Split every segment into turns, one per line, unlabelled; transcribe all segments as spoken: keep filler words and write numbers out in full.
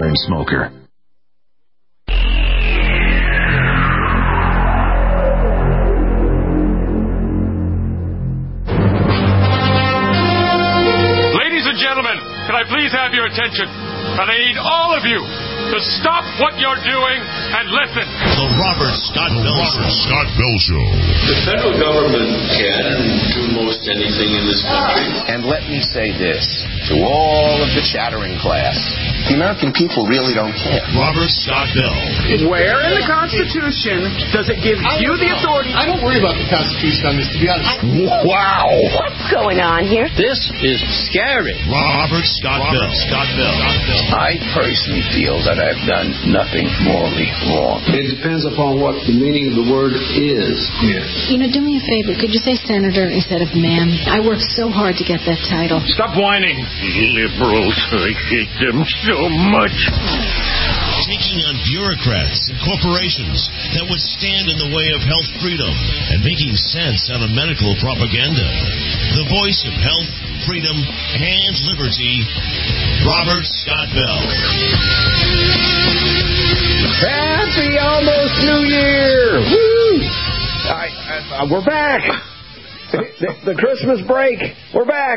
smoker.
Ladies and gentlemen, can I please have your attention? And I need all of you to stop what you're doing and listen.
The Robert Scott Bell Show. Scott Bell Show.
The federal government can do most anything in this country.
And let me say this to all of the chattering class. The American people really don't care.
Robert Scott Bell.
Where in the Constitution does it give you the authority?
I don't worry about the Constitution on this, to be honest.
Wow.
What's going on here?
This is scary.
Robert Scott Bell. Scott Bell.
I personally feel that I've done nothing morally wrong.
It depends upon what the meaning of the word is.
Yes. You know, do me a favor. Could you say senator instead of ma'am? I worked so hard to get that title.
Stop whining.
Liberals, I hate them so much.
Taking on bureaucrats and corporations that would stand in the way of health freedom and making sense out of medical propaganda. The voice of health, freedom, and liberty, Robert Scott Bell.
Happy almost New Year! Woo! I, I, we're back. the, the Christmas break. We're back.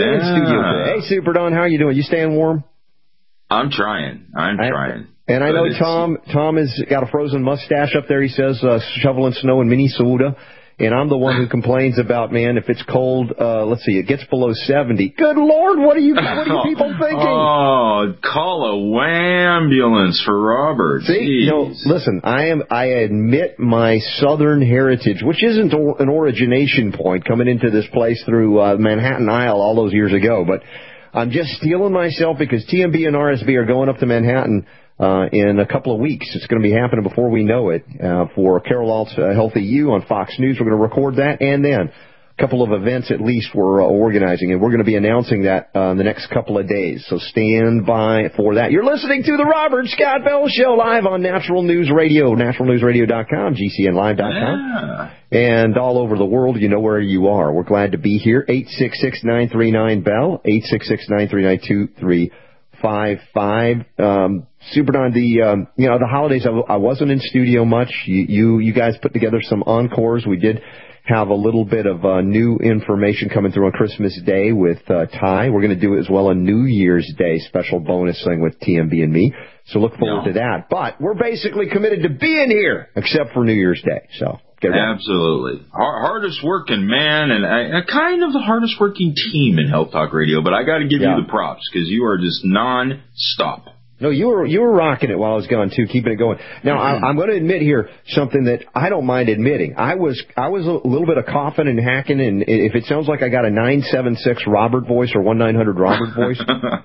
Yeah.
Hey, Super Don, how are you doing? You staying warm?
I'm trying. I'm
I,
trying.
And I know Tom. Tom has got a frozen mustache up there. He says uh, shoveling snow in Minnesota. And I'm the one who complains about, man, if it's cold, uh, let's see, it gets below seventy. Good Lord, what are you, what are you people thinking?
Oh, call a ambulance for Robert.
See, you know, listen, I am, I admit my Southern heritage, which isn't an origination point coming into this place through uh, Manhattan Isle all those years ago, but I'm just steeling myself because T M B and R S B are going up to Manhattan Uh, in a couple of weeks. It's going to be happening before we know it uh, for Carol Alt's uh, Healthy You on Fox News. We're going to record that, and then a couple of events at least we're uh, organizing, and we're going to be announcing that uh, in the next couple of days. So stand by for that. You're listening to the Robert Scott Bell Show live on Natural News Radio, natural news radio dot com, G C N live dot com, yeah. And all over the world. You know where you are. We're glad to be here. eight six six, nine three nine, B E L L, eight six six, nine three nine, two three five five. Um, Super Don, the, um, you know, the holidays, I, I wasn't in studio much. You, you, you guys put together some encores. We did have a little bit of uh, new information coming through on Christmas Day with uh, Ty. We're going to do it as well on New Year's Day, special bonus thing with T M B and me. So look forward no. to that. But we're basically committed to being here, except for New Year's Day. So get ready.
Absolutely. Hardest working man, and a, a kind of the hardest working team in Health Talk Radio. But I got to give yeah. you the props because you are just non-stop.
No, you were you were rocking it while I was gone too, keeping it going. Now mm-hmm. I, I'm going to admit here something that I don't mind admitting. I was I was a little bit of coughing and hacking, and if it sounds like I got a nine seven six Robert voice or one nine hundred Robert voice,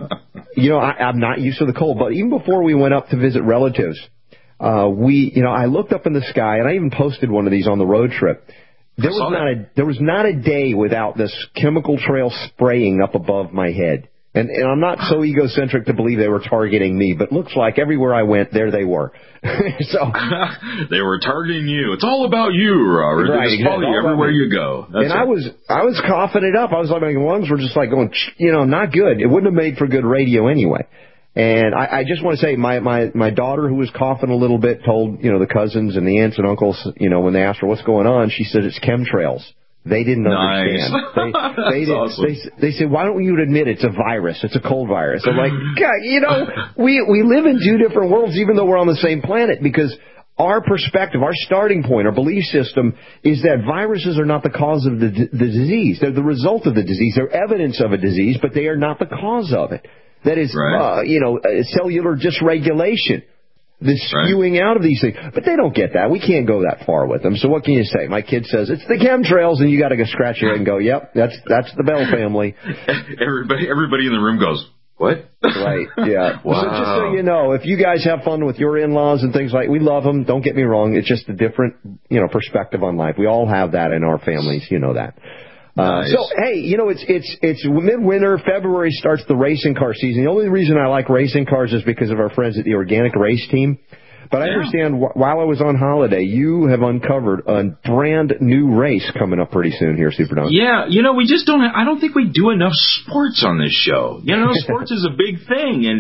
you know I, I'm not used to the cold. But even before we went up to visit relatives, uh, we you know I looked up in the sky, and I even posted one of these on the road trip. There was not a there was not a day without this chemical trail spraying up above my head. And, and I'm not so egocentric to believe they were targeting me, but looks like everywhere I went, there they were. So
they were targeting you. It's all about you, Robert.
Right,
they just follow you everywhere you go. That's
and
it.
I was I was coughing it up. I was like, my lungs were just like going, you know, not good. It wouldn't have made for good radio anyway. And I, I just want to say, my, my, my daughter, who was coughing a little bit, told, you know, the cousins and the aunts and uncles, you know, when they asked her what's going on, she said it's chemtrails. They didn't
nice.
understand. They, they, did,
awesome.
they, they said, why don't you admit it's a virus? It's a cold virus. I'm like, God, you know, we, we live in two different worlds, even though we're on the same planet, because our perspective, our starting point, our belief system is that viruses are not the cause of the, the disease. They're the result of the disease. They're evidence of a disease, but they are not the cause of it. That is, right. uh, you know, cellular dysregulation. The spewing right. out of these things. But they don't get that. We can't go that far with them. So what can you say? My kid says, it's the chemtrails, and you got to go scratch your head and go, yep, that's that's the Bell family.
Everybody everybody in the room goes, what?
Right, yeah.
Wow.
So just so you know, if you guys have fun with your in-laws and things like, we love them, don't get me wrong, it's just a different, you know, perspective on life. We all have that in our families, you know that. Uh,
nice.
So, hey, you know, it's it's it's midwinter. February starts the racing car season. The only reason I like racing cars is because of our friends at the Organic Race Team. But I yeah. understand wh- while I was on holiday, you have uncovered a brand new race coming up pretty soon here, Super Don.
Yeah, you know, we just don't, I don't think we do enough sports on this show. You know, sports is a big thing, and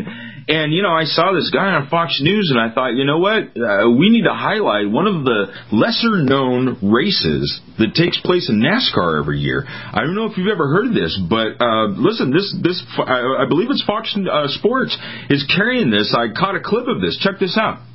And, you know, I saw this guy on Fox News, and I thought, you know what? Uh, we need to highlight one of the lesser-known races that takes place in NASCAR every year. I don't know if you've ever heard of this, but uh, listen, this this I, I believe it's Fox uh, Sports is carrying this. I caught a clip of this. Check this out.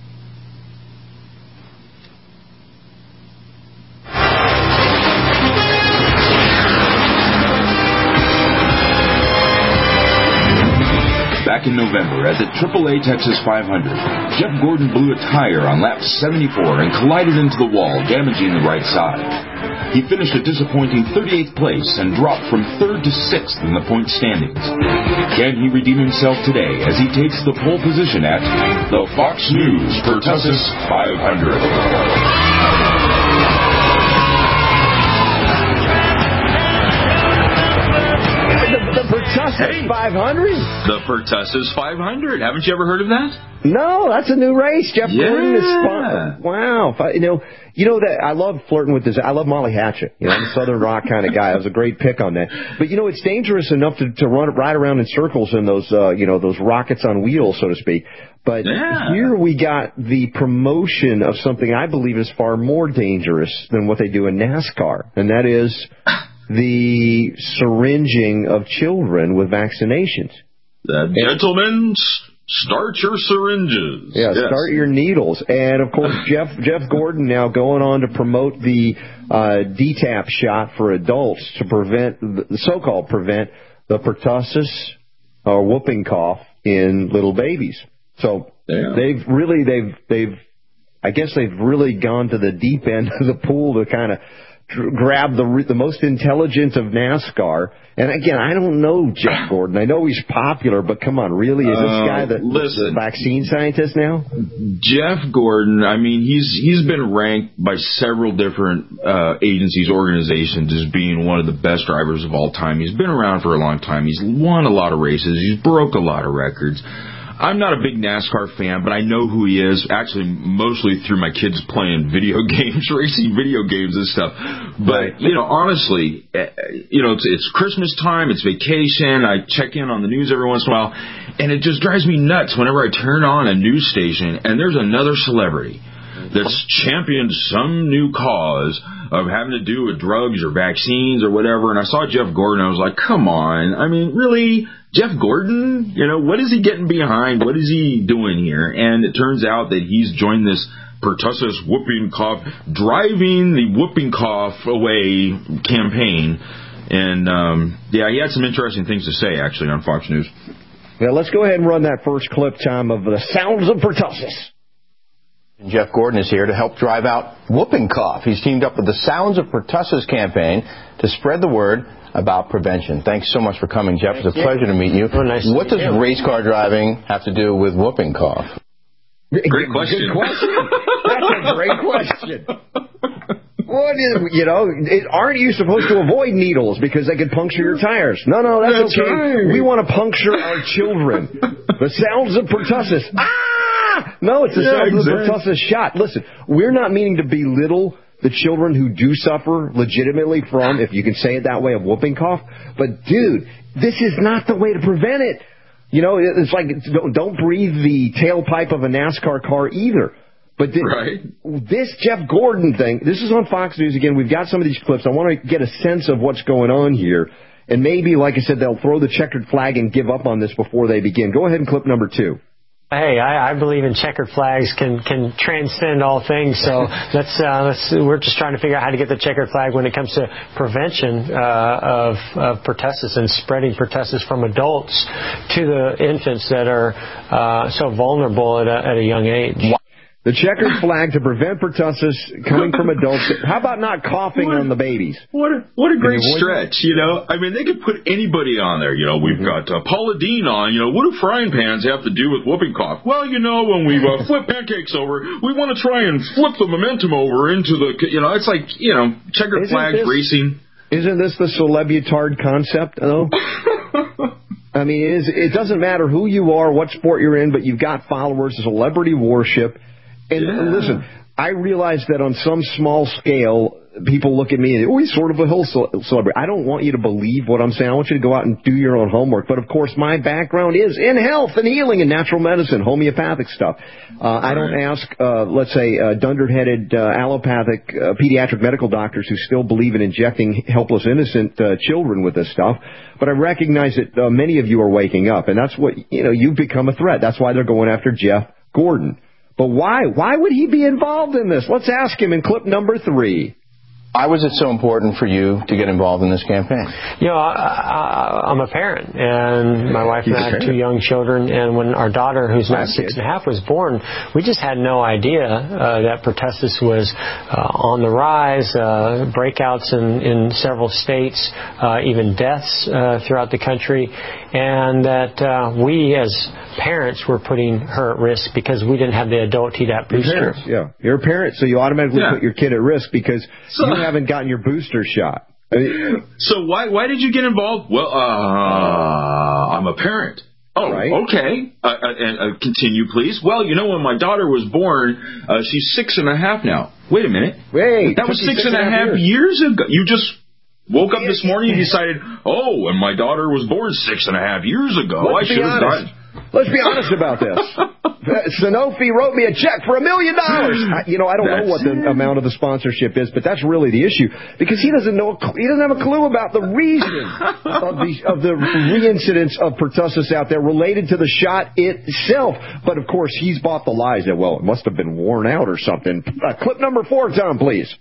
Back in November, at the triple A Texas five hundred, Jeff Gordon blew a tire on lap seventy-four and collided into the wall, damaging the right side. He finished a disappointing thirty-eighth place and dropped from third to sixth in the point standings. Can he redeem himself today as he takes the pole position at the Fox News Pertussis five hundred?
The Pertussis five hundred?
The Pertussis five hundred. Haven't you ever heard of that?
No, that's a new race. Jeff
yeah.
Gordon is fun. Wow. You know, you know that I love flirting with this. I love Molly Hatchet. You know, I'm a Southern rock kind of guy. That was a great pick on that. But you know, it's dangerous enough to, to run ride around in circles in those, uh, you know, those rockets on wheels, so to speak. But
yeah.
here we got the promotion of something I believe is far more dangerous than what they do in NASCAR, and that is the syringing of children with vaccinations.
Uh, gentlemen, start your syringes.
Yeah,
yes.
Start your needles. And, of course, Jeff Jeff Gordon now going on to promote the uh, D TAP shot for adults to prevent, the so-called prevent, the pertussis or whooping cough in little babies. So
yeah.
they've really, they've, they've, I guess they've really gone to the deep end of the pool to kind of grab the the most intelligent of NASCAR. And again, I don't know Jeff Gordon. I know he's popular, but come on, really? Is this guy the,
uh,
the vaccine scientist now?
Jeff Gordon, I mean, he's he's been ranked by several different uh, agencies, organizations as being one of the best drivers of all time. He's been around for a long time. He's won a lot of races. He's broke a lot of records. I'm not a big NASCAR fan, but I know who he is, actually mostly through my kids playing video games, racing video games and stuff. But, you know, honestly, you know, it's, it's Christmas time, it's vacation, I check in on the news every once in a while, and it just drives me nuts whenever I turn on a news station and there's another celebrity that's championed some new cause of having to do with drugs or vaccines or whatever, and I saw Jeff Gordon, I was like, come on, I mean, really? Jeff Gordon, you know, what is he getting behind? What is he doing here? And it turns out that he's joined this pertussis whooping cough, driving the whooping cough away campaign. And, um, yeah, he had some interesting things to say, actually, on Fox News.
Yeah, let's go ahead and run that first clip, Tom, of the sounds of pertussis.
Jeff Gordon is here to help drive out whooping cough. He's teamed up with the Sounds of Pertussis campaign to spread the word about prevention. Thanks so much for coming, Jeff. It's a pleasure to meet you.
Oh, nice
what does
you.
race car driving have to do with whooping cough?
Great question.
Good question. That's a great question. What is, you know, it, aren't you supposed to avoid needles because they could puncture your tires? No, no, that's,
that's
okay.
Right.
We want to puncture our children. The sounds of pertussis. Ah! No, it's the
yeah,
sounds
exactly.
of the pertussis shot. Listen, we're not meaning to belittle the children who do suffer legitimately from, if you can say it that way, a whooping cough. But, dude, this is not the way to prevent it. You know, it's like, don't, don't breathe the tailpipe of a NASCAR car either. But this,
right.
this Jeff Gordon thing, this is on Fox News again. We've got some of these clips. I want to get a sense of what's going on here. And maybe, like I said, they'll throw the checkered flag and give up on this before they begin. Go ahead and clip number two.
Hey, I, I believe in checkered flags can can transcend all things. So let's uh, let's we're just trying to figure out how to get the checkered flag when it comes to prevention uh, of of pertussis and spreading pertussis from adults to the infants that are uh, so vulnerable at a, at a young age.
The checkered flag to prevent pertussis coming from adults. How about not coughing
what,
on the babies?
What a, what a great stretch, you know. I mean, they could put anybody on there. You know, we've mm-hmm. got uh, Paula Deen on. You know, what do frying pans have to do with whooping cough? Well, you know, when we uh, flip pancakes over, we want to try and flip the momentum over into the, you know, it's like, you know, checkered
isn't
flags
this,
racing.
Isn't this the celebutard concept, though? I mean, it, is, it doesn't matter who you are, what sport you're in, but you've got followers, celebrity worship. And
yeah.
listen, I realize that on some small scale, people look at me and, oh, he's sort of a hill celebrity. I don't want you to believe what I'm saying. I want you to go out and do your own homework. But, of course, my background is in health and healing and natural medicine, homeopathic stuff. Uh, I don't ask, uh, let's say, uh, dunder-headed uh, allopathic uh, pediatric medical doctors who still believe in injecting helpless, innocent uh, children with this stuff. But I recognize that uh, many of you are waking up, and that's what, you know, you've become a threat. That's why they're going after Jeff Gordon. But why? Why would he be involved in this? Let's ask him in clip number three.
Why was it so important for you to get involved in this campaign?
You know, I, I, I'm a parent, and my wife and I have two young children, and when our daughter, who's now six and a half, was born, we just had no idea uh, that pertussis was uh, on the rise, uh, breakouts in, in several states, uh, even deaths uh, throughout the country, and that uh, we as parents were putting her at risk because we didn't have the adult Tdap booster.
Parents, yeah. You're a parent, so you automatically yeah. put your kid at risk because so, you haven't gotten your booster shot. I mean,
so why why did you get involved? Well, uh, I'm a parent. Oh, right. Okay. Uh, uh, uh, continue, please. Well, you know, when my daughter was born, uh, she's six and a half now. Wait a minute.
Wait.
That was six, six and a half years. years ago. You just woke up this morning and decided, oh, and my daughter was born six and a half years ago.
Let's
I should have done.
Let's be honest about this. Sanofi wrote me a check for a million dollars. You know, I don't that's know what the it. amount of the sponsorship is, but that's really the issue because he doesn't know. He doesn't have a clue about the reason of the of the reincidence of pertussis out there related to the shot itself. But of course, he's bought the lies that well, it must have been worn out or something. Uh, clip number four, Tom, please.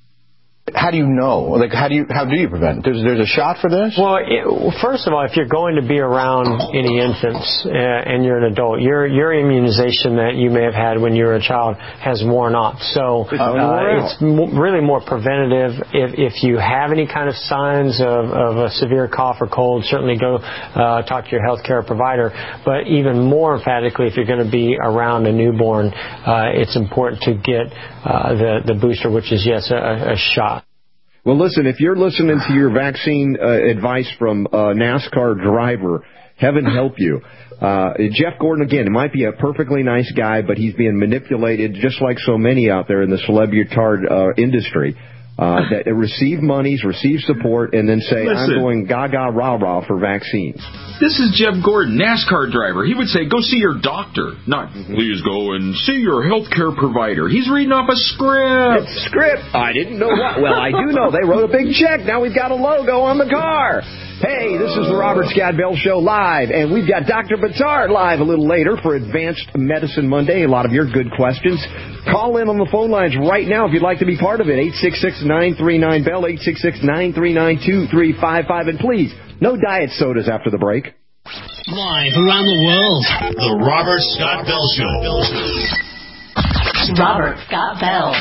How do you know? Like, how do you how do you prevent? There's there's a shot for this.
Well, it, first of all, if you're going to be around any infants uh, and you're an adult, your your immunization that you may have had when you were a child has worn off. So uh, it's m- really more preventative. If if you have any kind of signs of, of a severe cough or cold, certainly go uh, talk to your healthcare provider. But even more emphatically, if you're going to be around a newborn, uh, it's important to get uh, the the booster, which is yes a, a shot.
Well, listen, if you're listening to your vaccine uh, advice from a NASCAR driver, heaven help you. Uh, Jeff Gordon, again, might be a perfectly nice guy, but he's being manipulated just like so many out there in the celebritard uh, industry. Uh, that receive monies, receive support, and then say, Listen, I'm going gaga rah-rah for vaccines.
This is Jeff Gordon, NASCAR driver. He would say, go see your doctor. Not, mm-hmm. please go and see your healthcare provider. He's reading off a script.
It's a script. I didn't know what. Well, I do know. They wrote a big check. Now we've got a logo on the car. Hey, this is the Robert Scott Bell Show live, and we've got Doctor Batard live a little later for Advanced Medicine Monday. A lot of your good questions. Call in on the phone lines right now if you'd like to be part of it. eight six six, nine three nine, B E L L, eight six six, nine three nine, two three five five. And please, no diet sodas after the break.
Live around the world, the Robert Scott Bell Show.
Robert Scott Bell.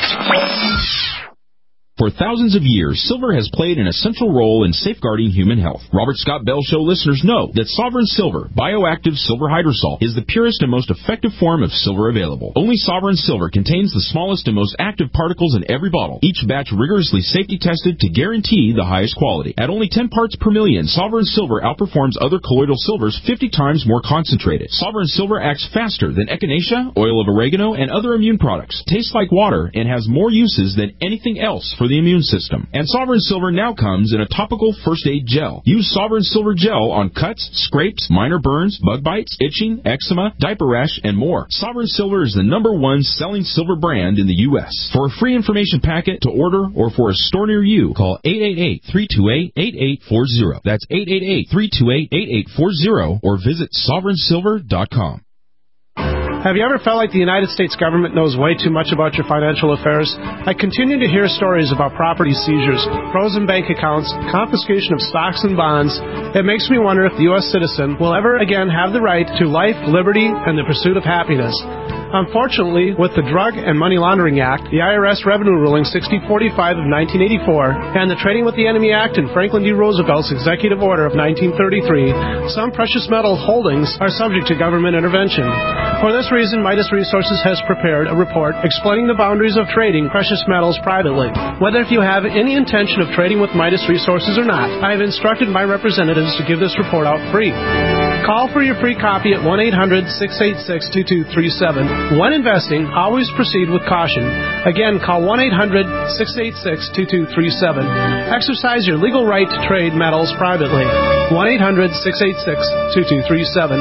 For thousands of years, silver has played an essential role in safeguarding human health. Robert Scott Bell Show listeners know that Sovereign Silver, bioactive silver hydrosol, is the purest and most effective form of silver available. Only Sovereign Silver contains the smallest and most active particles in every bottle, each batch rigorously safety tested to guarantee the highest quality. At only ten parts per million, Sovereign Silver outperforms other colloidal silvers fifty times more concentrated. Sovereign Silver acts faster than echinacea, oil of oregano, and other immune products, tastes like water, and has more uses than anything else for the immune system. And Sovereign Silver now comes in a topical first aid gel. Use Sovereign Silver gel on cuts, scrapes, minor burns, bug bites, itching, eczema, diaper rash, and more. Sovereign Silver is the number one selling silver brand in the U S For a free information packet to order or for a store near you, call eight eight eight, three two eight, eight eight four zero. That's eight eight eight, three two eight, eight eight four zero or visit sovereign silver dot com.
Have you ever felt like the United States government knows way too much about your financial affairs? I continue to hear stories about property seizures, frozen bank accounts, confiscation of stocks and bonds. It makes me wonder if the U S citizen will ever again have the right to life, liberty, and the pursuit of happiness. Unfortunately, with the Drug and Money Laundering Act, the I R S Revenue Ruling sixty forty-five of nineteen eighty-four, and the Trading with the Enemy Act and Franklin D. Roosevelt's Executive Order of nineteen thirty-three, some precious metal holdings are subject to government intervention. For this reason, Midas Resources has prepared a report explaining the boundaries of trading precious metals privately. Whether if you have any intention of trading with Midas Resources or not, I have instructed my representatives to give this report out free. Call for your free copy at one eight hundred six eight six two two three seven. When investing, always proceed with caution. Again, call one eight hundred six eight six two two three seven. Exercise your legal right to trade metals privately. one eight hundred six eight six two two three seven.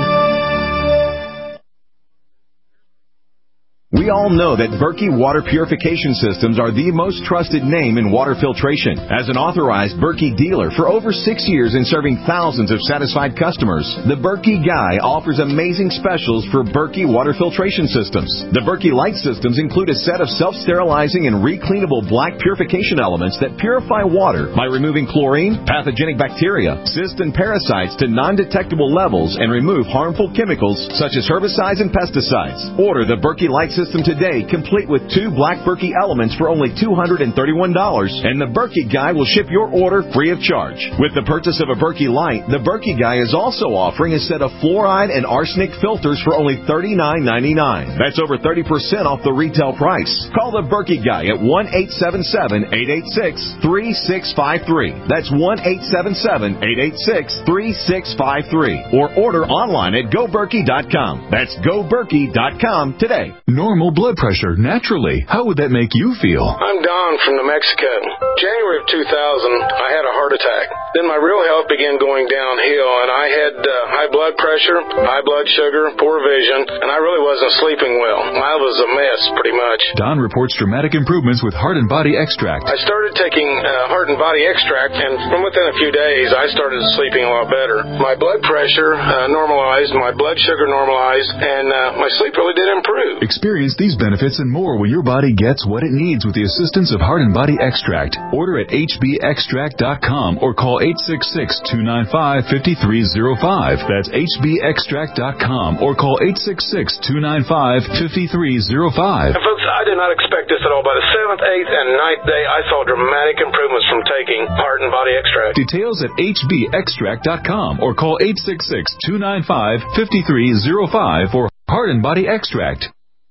We all know that Berkey Water Purification Systems are the most trusted name in water filtration. As an authorized Berkey dealer for over six years and serving thousands of satisfied customers, the Berkey Guy offers amazing specials for Berkey Water Filtration Systems. The Berkey Light Systems include a set of self-sterilizing and recleanable black purification elements that purify water by removing chlorine, pathogenic bacteria, cysts, and parasites to non-detectable levels and remove harmful chemicals such as herbicides and pesticides. Order the Berkey Light System today, complete with two black Berkey elements for only two hundred thirty-one dollars, and the Berkey Guy will ship your order free of charge. With the purchase of a Berkey Light, the Berkey Guy is also offering a set of fluoride and arsenic filters for only thirty-nine ninety-nine. That's over thirty percent off the retail price. Call the Berkey Guy at one eight seven seven eight eight six three six five three. That's one eight seven seven eight eight six three six five three. Or order online at go berkey dot com. That's go berkey dot com today.
Normal blood pressure, naturally. How would that make you feel?
I'm Don from New Mexico. January of two thousand, I had a heart attack. Then my real health began going downhill, and I had uh, high blood pressure, high blood sugar, poor vision, and I really wasn't sleeping well. I was a mess, pretty much.
Don reports dramatic improvements with Heart and Body Extract.
I started taking uh, Heart and Body Extract, and from within a few days, I started sleeping a lot better. My blood pressure uh, normalized, my blood sugar normalized, and uh, my sleep really did improve.
Experience these benefits and more when your body gets what it needs with the assistance of Heart and Body Extract. Order at h b extract dot com or call eight six six two nine five five three zero five. That's h b extract dot com or call eight six six two nine five five three zero five.
And folks, I did not expect this at all. By the seventh, eighth, and ninth day, I saw dramatic improvements from taking Heart and Body Extract.
Details at h b extract dot com or call eight six six two nine five five three zero five for Heart and Body Extract.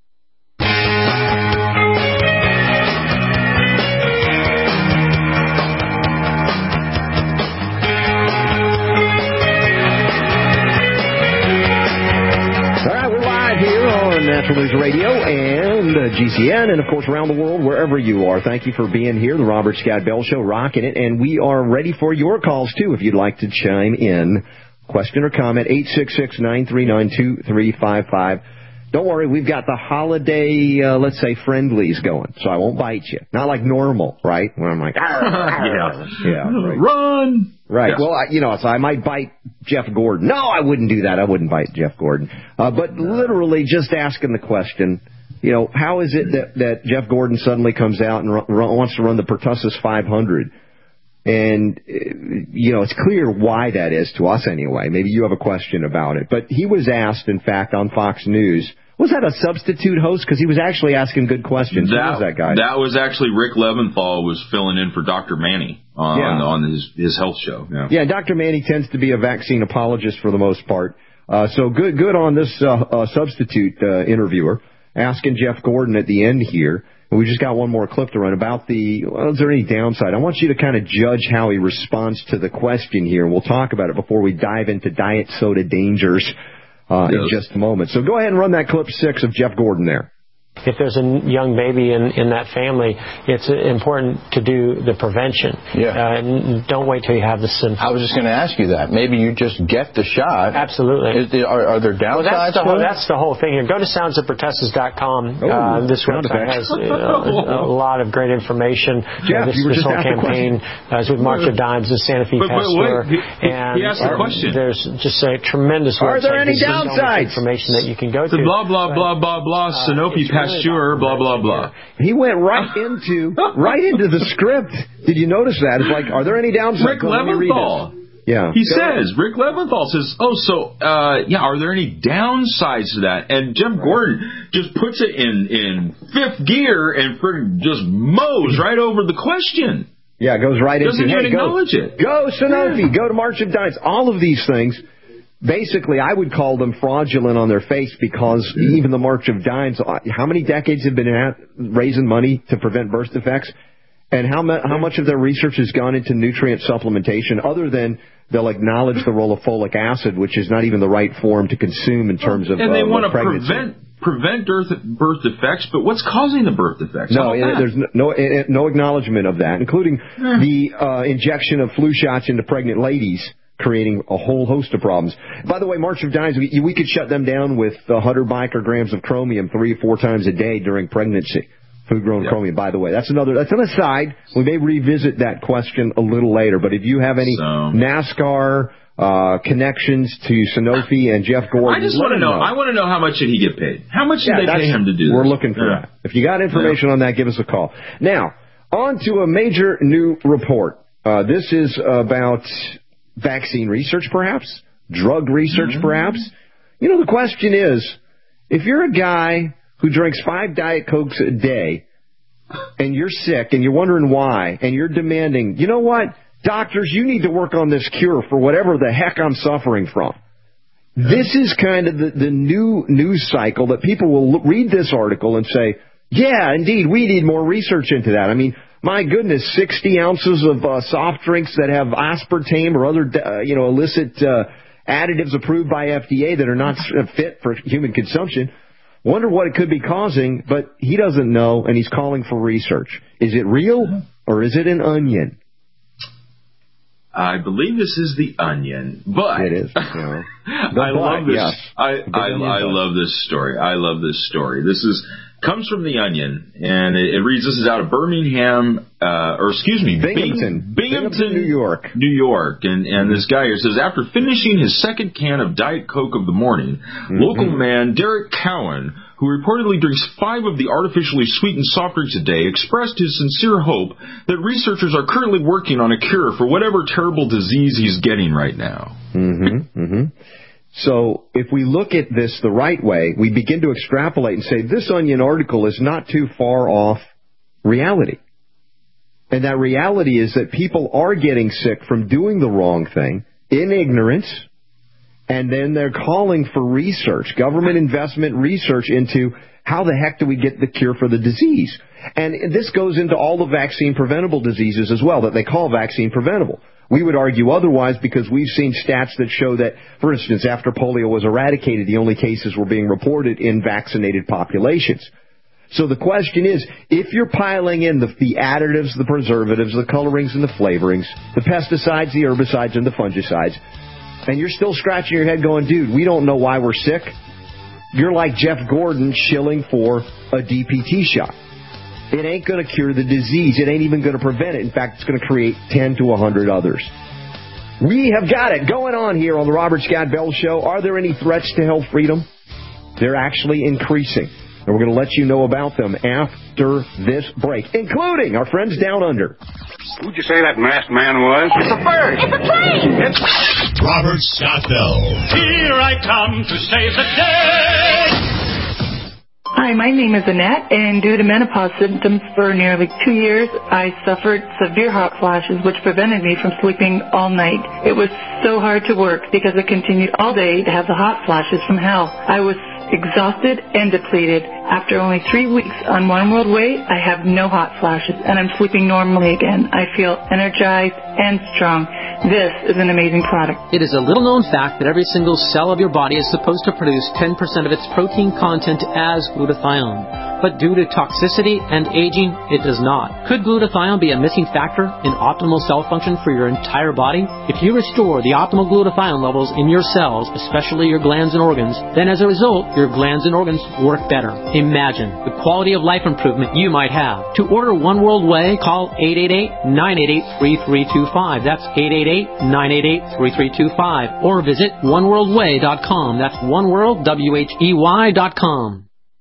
Natural News Radio and uh, G C N, and of course around the world, wherever you are. Thank you for being here. The Robert Scott Bell Show, rocking it, and we are ready for your calls too. If you'd like to chime in, question or comment, eight six six nine three nine two three five five. Don't worry, we've got the holiday, uh, let's say, friendlies going, so I won't bite you. Not like normal, right? When I'm like, yeah, yeah, right.
Run.
Right.
Yes.
Well, I, you know, so I might bite Jeff Gordon. No, I wouldn't do that. I wouldn't bite Jeff Gordon. Uh, but literally just asking the question, you know, how is it that, that Jeff Gordon suddenly comes out and run, run, wants to run the Pertussis five hundred? And, you know, it's clear why that is to us anyway. Maybe you have a question about it. But he was asked, in fact, on Fox News, was that a substitute host? Because he was actually asking good questions.
That,
Who was that guy?
That was actually Rick Leventhal was filling in for Doctor Manny on,
yeah.
on his, his health show. Yeah.
yeah, Doctor Manny tends to be a vaccine apologist for the most part. Uh, so good good on this uh, uh, substitute uh, interviewer asking Jeff Gordon at the end here. And we just got one more clip to run about the, well, is there any downside? I want you to kind of judge how he responds to the question here. We'll talk about it before we dive into diet soda dangers Uh, yes. in just a moment. So go ahead and run that clip six of Jeff Gordon there.
If there's a young baby in, in that family, it's important to do the prevention.
Yeah.
Uh, don't wait till you have the symptoms.
I was just going to ask you that. Maybe you just get the shot.
Absolutely.
Is, are, are there downsides?
Well, that's, the whole, that's the whole thing here. Go to sounds of pertussis dot com.
Oh,
uh, this website has uh, a lot of great information.
Jeff,
uh, this
you were
this
just
whole campaign uh, is with March of Dimes, the Santa Fe
but,
Fest
but,
Tour.
He,
and
he asked the question.
There's just a tremendous
Are
website.
there any
this
downsides?
Information that you can go
the
to.
Blah, blah, blah, blah, blah, uh, Sanofi Pasteur, blah, blah, blah.
He went right into right into the script. Did you notice that? It's like, are there any downsides?
Rick Leventhal.
Yeah.
He Go says, ahead. Rick Leventhal says, oh, so, uh, yeah, are there any downsides to that? And Jeff right. Gordon just puts it in, in fifth gear and just mows right over the question.
Yeah, goes right
Doesn't
into
even
hey,
acknowledge
go,
it.
Go, Sanofi. Yeah. Go to March of Dimes. All of these things. Basically, I would call them fraudulent on their face because even the March of Dimes, how many decades have been at raising money to prevent birth defects? And how, mu- how much of their research has gone into nutrient supplementation other than they'll acknowledge the role of folic acid, which is not even the right form to consume in terms of
And they
uh,
want to
pregnancy.
prevent prevent birth, birth defects, but what's causing the birth defects?
No,
How about that?
there's no, no no acknowledgement of that, including the uh, injection of flu shots into pregnant ladies, creating a whole host of problems. By the way, March of Dimes, we, we could shut them down with one hundred micrograms of chromium three or four times a day during pregnancy. Food-grown yep. chromium, by the way. That's another, that's an aside. We may revisit that question a little later, but if you have any so. NASCAR uh, connections to Sanofi and Jeff Gordon,
I just want to know, know, I want to know how much did he get paid? How much did yeah, they pay him to do
we're
this?
We're looking for
yeah.
that. If you got information yeah. on that, give us a call. Now, on to a major new report. Uh, this is about vaccine research, perhaps? Drug research, mm-hmm. perhaps? You know, the question is, if you're a guy who drinks five Diet Cokes a day, and you're sick, and you're wondering why, and you're demanding, you know what, doctors, you need to work on this cure for whatever the heck I'm suffering from. This is kind of the, the new news cycle that people will look, read this article and say, yeah, indeed, we need more research into that. I mean, my goodness, sixty ounces of uh, soft drinks that have aspartame or other, uh, you know, illicit uh, additives approved by F D A that are not fit for human consumption. Wonder what it could be causing, but he doesn't know, and he's calling for research. Is it real, or is it an onion?
I believe this is the Onion, but
it is. You know,
I love this.
Yes.
I I, I love this story. I love this story. This is comes from the Onion, and it, it reads. This is out of Birmingham, uh, or excuse me,
Binghamton,
Bing, Binghamton,
Binghamton, New York,
New York, and and this guy here says after finishing his second can of Diet Coke of the morning, mm-hmm. local man Derek Cowan, who reportedly drinks five of the artificially sweetened soft drinks a day, expressed his sincere hope that researchers are currently working on a cure for whatever terrible disease he's getting right now.
Mm-hmm, mm-hmm. So if we look at this the right way, we begin to extrapolate and say this Onion article is not too far off reality. And that reality is that people are getting sick from doing the wrong thing in ignorance, and then they're calling for research, government investment research into how the heck do we get the cure for the disease. And this goes into all the vaccine-preventable diseases as well that they call vaccine-preventable. We would argue otherwise because we've seen stats that show that, for instance, after polio was eradicated, the only cases were being reported in vaccinated populations. So the question is, if you're piling in the, the additives, the preservatives, the colorings and the flavorings, the pesticides, the herbicides, and the fungicides, and you're still scratching your head going, dude, we don't know why we're sick, you're like Jeff Gordon shilling for a D P T shot. It ain't going to cure the disease. It ain't even going to prevent it. In fact, it's going to create ten to one hundred others. We have got it going on here on the Robert Scott Bell Show. Are there any threats to health freedom? They're actually increasing. And we're going to let you know about them after this break, including our friends down under.
Who'd you say that masked man was? It's a bird.
It's a plane.
It's
Robert Scott Bell.
Here I come to save the day.
Hi, my name is Annette, and due to menopause symptoms for nearly two years, I suffered severe hot flashes, which prevented me from sleeping all night. It was so hard to work because I continued all day to have the hot flashes from hell. I was exhausted and depleted. After only three weeks on One World Way, I have no hot flashes, and I'm sleeping normally again. I feel energized and strong. This is an amazing product.
It is a little-known fact that every single cell of your body is supposed to produce ten percent of its protein content as glutathione. But due to toxicity and aging, it does not. Could glutathione be a missing factor in optimal cell function for your entire body? If you restore the optimal glutathione levels in your cells, especially your glands and organs, then as a result, your glands and organs work better. Imagine the quality of life improvement you might have. To order One World Way, call eight eight eight, nine eight eight, three three two five. That's eight eight eight, nine eight eight, three three two five. Or visit one world way dot com. That's oneworld, W H E Y dot com.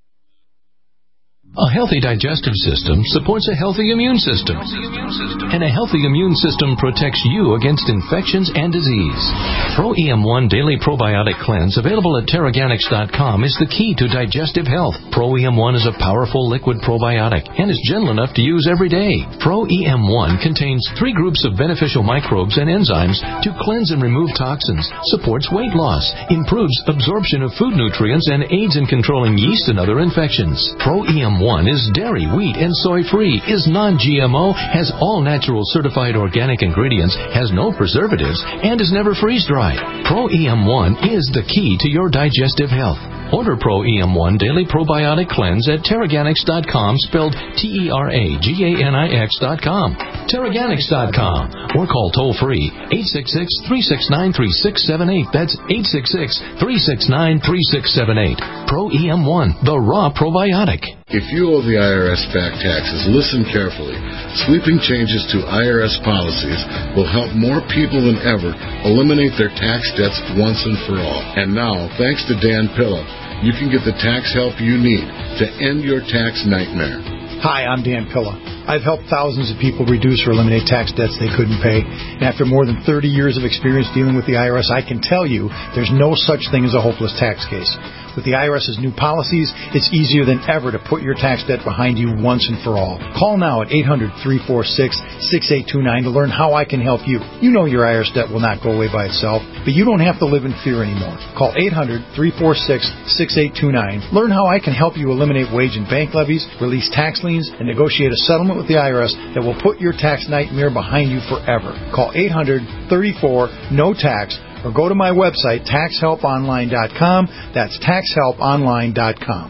A healthy digestive system supports a healthy immune system. And a healthy immune system protects you against infections and disease. Pro E M one Daily Probiotic Cleanse, available at Terraganics dot com, is the key to digestive health. Pro E M one is a powerful liquid probiotic and is gentle enough to use every day. Pro E M one contains three groups of beneficial microbes and enzymes to cleanse and remove toxins, supports weight loss, improves absorption of food nutrients, and aids in controlling yeast and other infections. Pro E M one is dairy, wheat, and soy-free, is non-G M O, has all natural certified organic ingredients, has no preservatives, and is never freeze-dried. Pro E M one is the key to your digestive health. Order Pro E M one Daily Probiotic Cleanse at Teraganix dot com, spelled T E R A G A N I X dot com. Teraganix dot com. Or call toll-free eight six six, three six nine, three six seven eight. That's eight six six, three six nine, three six seven eight. Pro E M one, the raw probiotic.
If you owe the I R S back taxes, listen carefully. Sweeping changes to I R S policies will help more people than ever eliminate their tax debts once and for all. And now, thanks to Dan Pilla, you can get the tax help you need to end your tax nightmare.
Hi, I'm Dan Pilla. I've helped thousands of people reduce or eliminate tax debts they couldn't pay. And after more than thirty years of experience dealing with the I R S, I can tell you there's no such thing as a hopeless tax case. With the I R S's new policies, it's easier than ever to put your tax debt behind you once and for all. Call now at eight hundred, three four six, six eight two nine to learn how I can help you. You know your I R S debt will not go away by itself, but you don't have to live in fear anymore. Call eight hundred, three four six, six eight two nine. Learn how I can help you eliminate wage and bank levies, release tax liens, and negotiate a settlement with the I R S that will put your tax nightmare behind you forever. Call eight hundred, thirty-four, N O T A X or go to my website, tax help online dot com. That's tax help online dot com.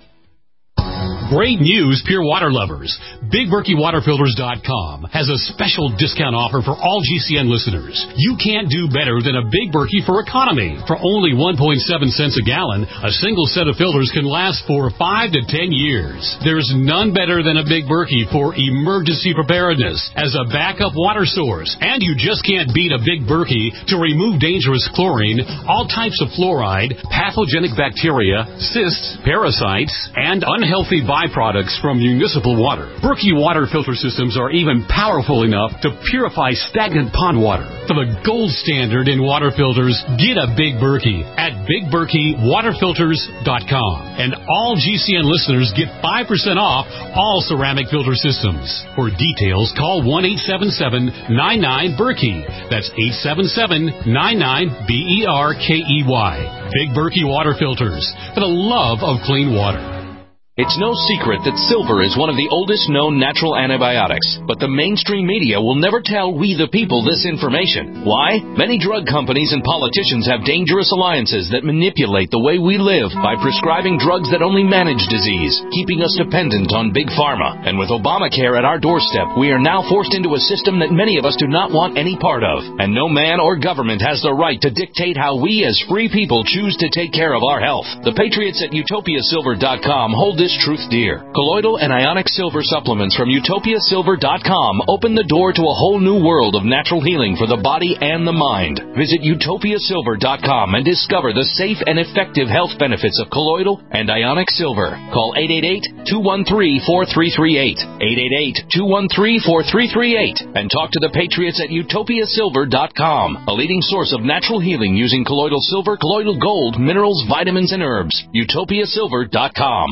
Great news, pure water lovers. Big Berkey Water Filters dot com has a special discount offer for all G C N listeners. You can't do better than a Big Berkey for economy. For only one point seven cents a gallon, a single set of filters can last for five to ten years. There's none better than a Big Berkey for emergency preparedness as a backup water source. And you just can't beat a Big Berkey to remove dangerous chlorine, all types of fluoride, pathogenic bacteria, cysts, parasites, and unhealthy byproducts from municipal water. Berkey water filter systems are even powerful enough to purify stagnant pond water. For the gold standard in water filters, get a Big Berkey at Big Berkey Water Filters dot com. And all G C N listeners get five percent off all ceramic filter systems. For details, call one eight seven seven, nine nine, Berkey. That's eight seven seven, nine nine, B E R K E Y. Big Berkey Water Filters, for the love of clean water.
It's no secret that silver is one of the oldest known natural antibiotics, but the mainstream media will never tell we the people this information. Why? Many drug companies and politicians have dangerous alliances that manipulate the way we live by prescribing drugs that only manage disease, keeping us dependent on big pharma. And with Obamacare at our doorstep, we are now forced into a system that many of us do not want any part of. And no man or government has the right to dictate how we as free people choose to take care of our health. The patriots at Utopia Silver dot com hold this truth dear. Colloidal and ionic silver supplements from Utopia Silver dot com open the door to a whole new world of natural healing for the body and the mind. Visit Utopia Silver dot com and discover the safe and effective health benefits of colloidal and ionic silver. Call eight eight eight, two one three, four three three eight, eight eight eight, two one three, four three three eight, and talk to the patriots at Utopia Silver dot com, a leading source of natural healing using colloidal silver, colloidal gold, minerals, vitamins, and herbs. Utopia Silver dot com.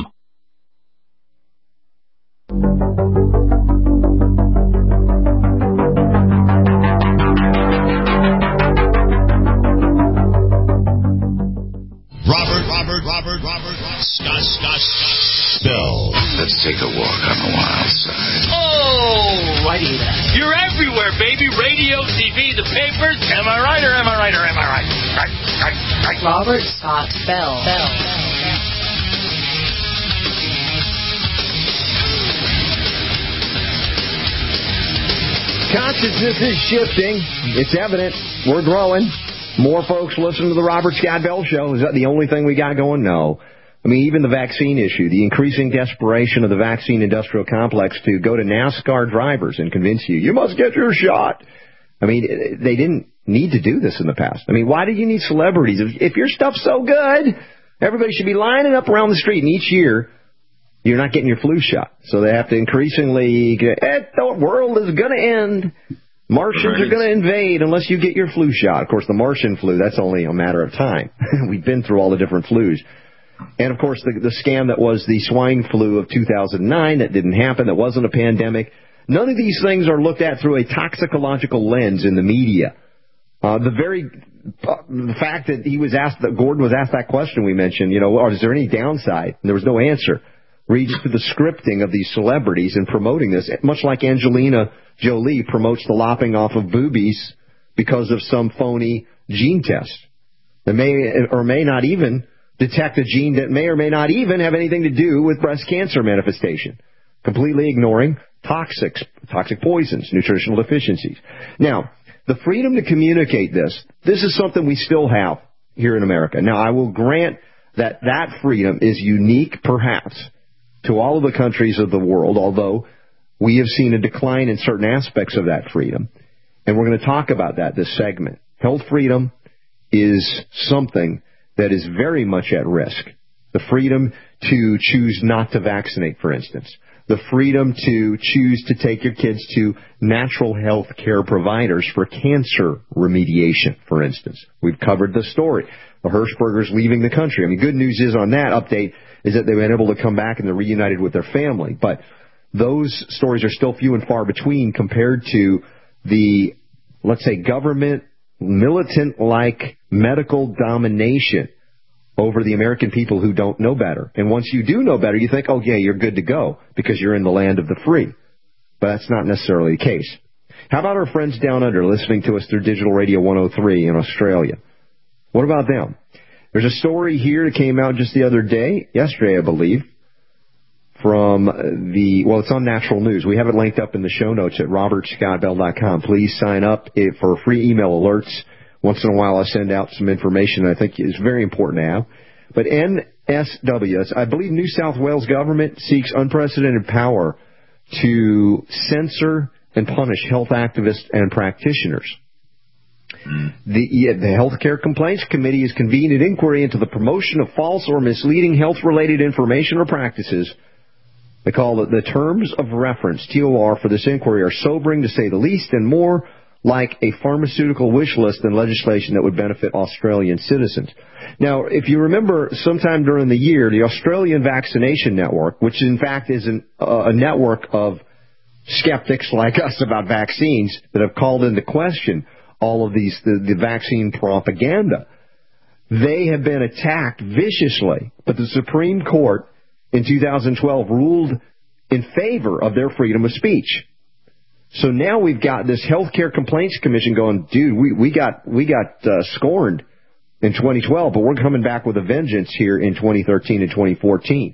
Robert, Robert, Robert, Robert, Scott, Scott, Scott, Bell.
Let's take a walk on the wild side.
Oh, righty then. You're everywhere, baby. Radio, T V, the papers. Am I right or am I right or am I right? Right, right, right.
Robert Scott Bell. Bell.
Consciousness is shifting. It's evident. We're growing. More folks listen to the Robert Scott Bell Show. Is that the only thing we got going? No. I mean, even the vaccine issue, the increasing desperation of the vaccine industrial complex to go to NASCAR drivers and convince you, you must get your shot. I mean, they didn't need to do this in the past. I mean, why do you need celebrities? If, if your stuff's so good, everybody should be lining up around the street, and each year you're not getting your flu shot. So they have to increasingly get, eh, the world is going to end. Martians are going to invade unless you get your flu shot. Of course, the Martian flu, that's only a matter of time. We've been through all the different flus. And, of course, the, the scam that was the swine flu of two thousand nine, that didn't happen, that wasn't a pandemic. None of these things are looked at through a toxicological lens in the media. Uh, the very uh, the fact that he was asked, that Gordon was asked that question we mentioned, you know, or is there any downside? And there was no answer. reads to the scripting of these celebrities and promoting this, much like Angelina Jolie promotes the lopping off of boobies because of some phony gene test that may or may not even detect a gene that may or may not even have anything to do with breast cancer manifestation, completely ignoring toxics, toxic poisons, nutritional deficiencies. Now, the freedom to communicate this, this is something we still have here in America. Now, I will grant that that freedom is unique, perhaps, to all of the countries of the world, although we have seen a decline in certain aspects of that freedom. And we're going to talk about that this segment. Health freedom is something that is very much at risk. The freedom to choose not to vaccinate, for instance. The freedom to choose to take your kids to natural health care providers for cancer remediation, for instance. We've covered the story. The Hirschbergers leaving the country. I mean, good news is on that update is that they've been able to come back and they're reunited with their family. But those stories are still few and far between compared to the, let's say, government, militant-like medical domination over the American people who don't know better. And once you do know better, you think, oh, yeah, you're good to go because you're in the land of the free. But that's not necessarily the case. How about our friends down under listening to us through Digital Radio one oh three in Australia? What about them? There's a story here that came out just the other day, yesterday, I believe, from the, well, it's on Natural News. We have it linked up in the show notes at robert scott bell dot com. Please sign up for free email alerts. Once in a while I send out some information I think is very important to have. But N S W, I believe New South Wales government seeks unprecedented power to censor and punish health activists and practitioners. Mm. The, yeah, the Healthcare Complaints Committee has convened an inquiry into the promotion of false or misleading health-related information or practices. They call it the terms of reference, T O R, for this inquiry are sobering to say the least and more like a pharmaceutical wish list than legislation that would benefit Australian citizens. Now, if you remember, sometime during the year, the Australian Vaccination Network, which in fact is an, uh, a network of skeptics like us about vaccines that have called into question all of these, the, the vaccine propaganda, they have been attacked viciously. But the Supreme Court in two thousand twelve ruled in favor of their freedom of speech. So now we've got this Healthcare Complaints Commission going, dude, we, we got we got uh, scorned in twenty twelve, but we're coming back with a vengeance here in twenty thirteen and twenty fourteen.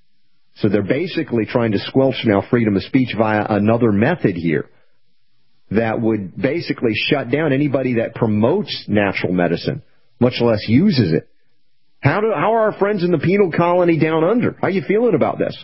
So they're basically trying to squelch now freedom of speech via another method here that would basically shut down anybody that promotes natural medicine, much less uses it. How do how are our friends in the penal colony down under? How are you feeling about this?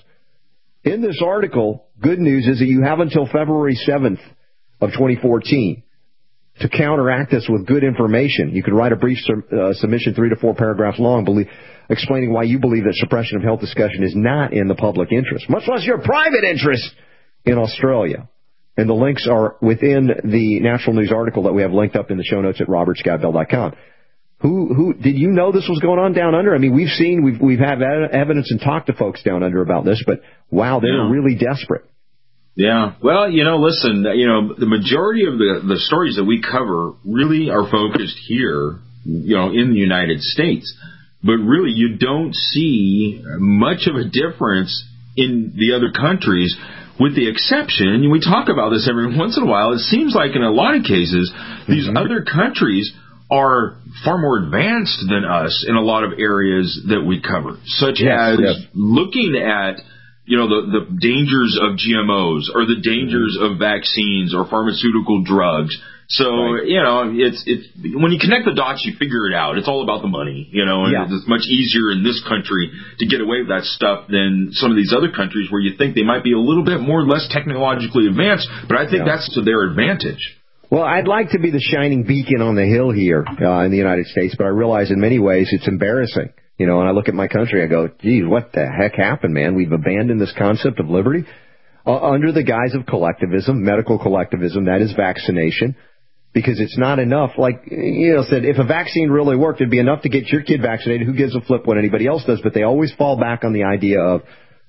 In this article, good news is that you have until February seventh of twenty fourteen to counteract this with good information. You could write a brief uh, submission, three to four paragraphs long, believe, explaining why you believe that suppression of health discussion is not in the public interest, much less your private interest in Australia. And the links are within the Natural News article that we have linked up in the show notes at robert scott bell dot com. Who, who, did you know this was going on down under? I mean, we've seen, we've, we've had evidence and talked to folks down under about this, but wow, they're yeah. really desperate.
Yeah. Well, you know, listen, you know, the majority of the, the stories that we cover really are focused here, you know, in the United States. But really, you don't see much of a difference in the other countries, with the exception, and we talk about this every once in a while, it seems like in a lot of cases, these mm-hmm. other countries are far more advanced than us in a lot of areas that we cover, such yes, as yes. looking at, you know, the, the dangers of G M Os or the dangers mm-hmm. of vaccines or pharmaceutical drugs. So, right. you know, it's it's when you connect the dots, you figure it out. It's all about the money, you know, and yeah. it's much easier in this country to get away with that stuff than some of these other countries where you think they might be a little bit more less technologically advanced, but I think yeah. that's to their advantage.
Well, I'd like to be the shining beacon on the hill here uh, in the United States, but I realize in many ways it's embarrassing. You know, and I look at my country, I go, geez, what the heck happened, man? We've abandoned this concept of liberty uh, under the guise of collectivism, medical collectivism, that is vaccination, because it's not enough. Like, you know, said, if a vaccine really worked, it'd be enough to get your kid vaccinated. Who gives a flip what anybody else does? But they always fall back on the idea of